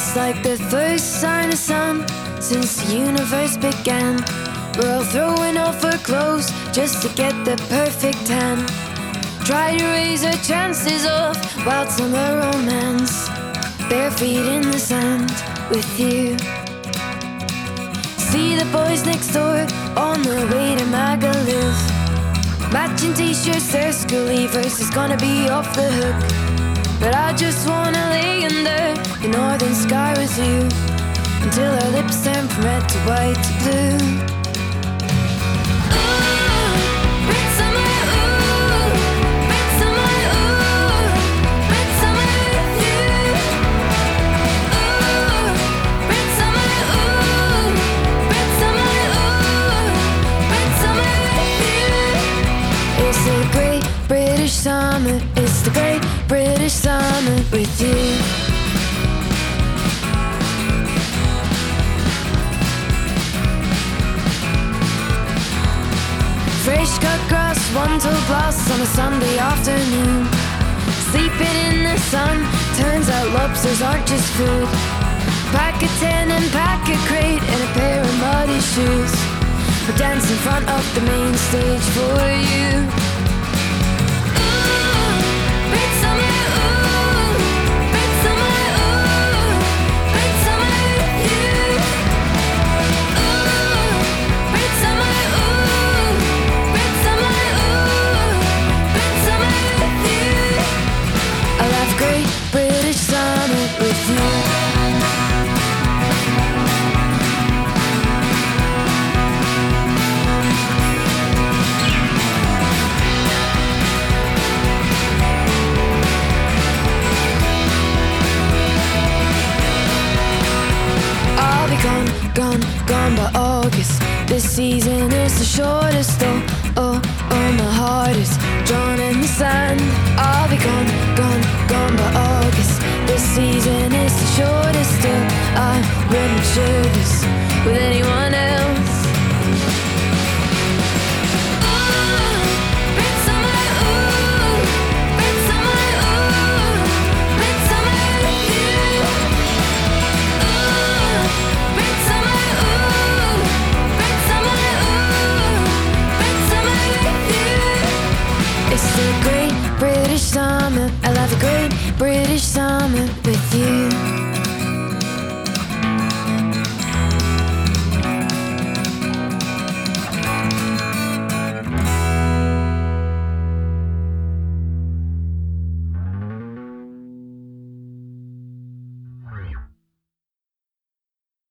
It's like the first sign of sun since the universe began. We're all throwing off our clothes just to get the perfect tan. Try to raise our chances of wild summer romance, bare feet in the sand with you. See the boys next door on their way to Magaluf. Matching t-shirts, their school leavers is gonna be off the hook. But I just wanna lay under the northern sky with you until our lips turn from red to white to blue. Summer, it's the great British summer with you. Fresh cut grass, one tall glass on a Sunday afternoon. Sleeping in the sun, turns out lobsters aren't just food. Pack a tin and pack a crate and a pair of muddy shoes. We'll dance in front of the main stage for you. Gone by August. This season is the shortest. Oh, my heart is drawn in the sand. I'll be gone by August. This season is the shortest. I wouldn't share this with anyone else. It's the great British summer. I love the great British summer with you.